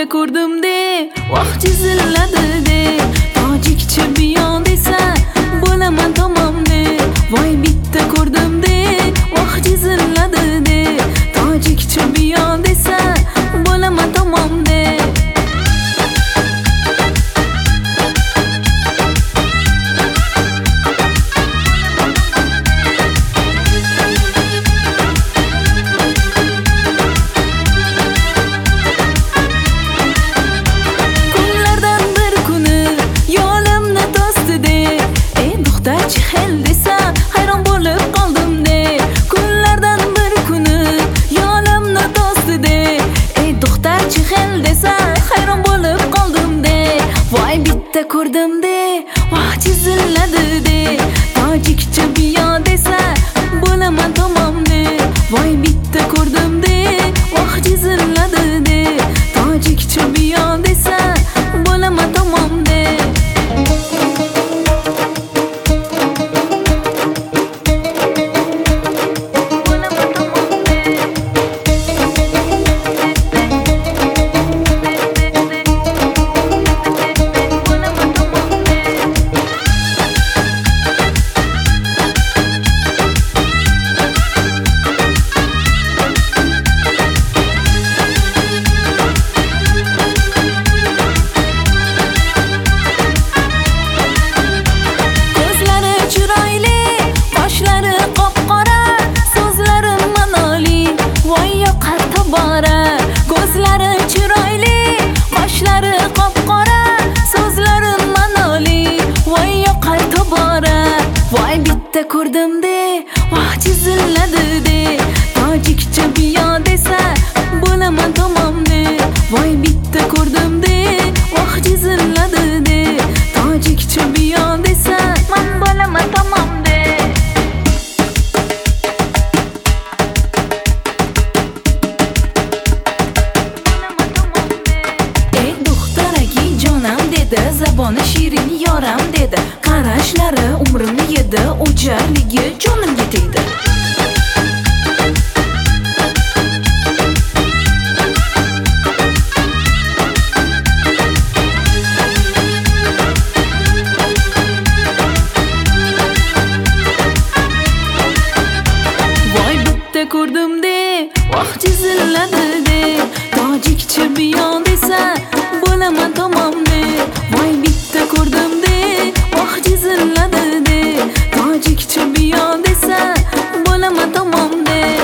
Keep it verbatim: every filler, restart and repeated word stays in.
bitta ko'rdim-de, vaqt chizilladi-de. Tojikcha biyon desa, bo'laman tamom-de. Voy bitta ko'rdim-de, vaqt chizilladi-de. Tojikcha biyon desa, bo'laman tamom-de. Bitta ko'rdim-de, vaqt chizilladi-de. Tojikcha biyon desa, bo'laman tamom-de. Voy bitta ko'rdim-de, vaqt chizilladi-de. Tojikcha biyon desa, bo'laman tamom-de. Ko'zlari chiroyli, qoshlari qop-qora, so'zlari ma'noli, voy yoqar tobora. Voy bitta ko'rdim-de, vaqt chizilladi-de. Tojikcha biyon desa, bo'laman tamom-de. Voy bitta ko'rdim-de, vaqt chizilladi-de. Tojikcha biyon desa, men bo'laman tamom-de. Zaboni shirin yoram dedi. Qarashlari umrimni yedi, o'jarligi jonimga tegdi. Voy bitta ko'rdim-de, vaqt chizilladi-de. Tojikcha biyon desa, bo'laman tamom-de. Voy bitta ko'rdim-de, vaqt chizilladi-de. Tojikcha biyon desa, bo'laman tamom-de.